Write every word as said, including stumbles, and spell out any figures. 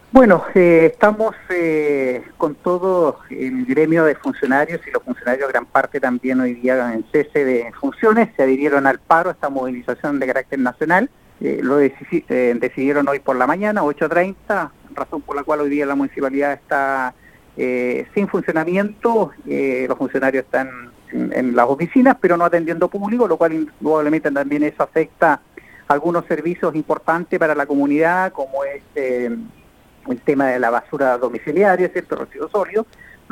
Bueno, eh, estamos eh, con todo el gremio de funcionarios y los funcionarios gran parte también hoy día en cese de funciones, se adhirieron al paro, esta movilización de carácter nacional, eh, lo deci- eh, decidieron hoy por la mañana, ocho treinta, razón por la cual hoy día la municipalidad está eh, sin funcionamiento, eh, los funcionarios están en, en las oficinas pero no atendiendo público, lo cual indudablemente también eso afecta algunos servicios importantes para la comunidad, como es... Eh, el tema de la basura domiciliaria, ¿cierto? Residuos sólidos,